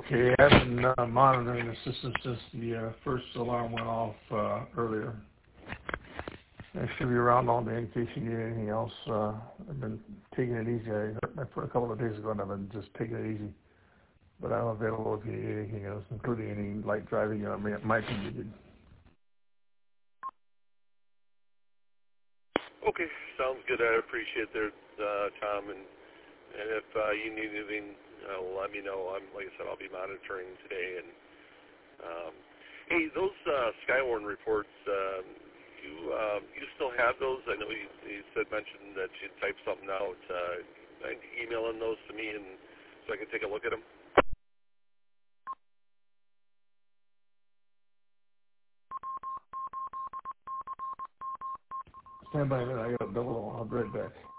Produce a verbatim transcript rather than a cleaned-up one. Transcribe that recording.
Okay, I've been uh, monitoring the system since the uh, first alarm went off uh, earlier. I should be around all day in case you need anything else. Uh, I've been taking it easy. I hurt my foot a couple of days ago, and I've been just taking it easy. But I'm available if you need anything else, including any light driving uh, may, might be needed. Okay, sounds good. I appreciate that, uh, Tom. And, and if uh, you need anything, uh, let me know. I'm, like I said, I'll be monitoring today. And um, hey, those uh, Skywarn reports, um, you uh, you still have those? I know you, you said mentioned that you'd type something out. Uh, mind emailing those to me, and so I can take a look at them. Stand by a minute. I got a double. I'll be right back.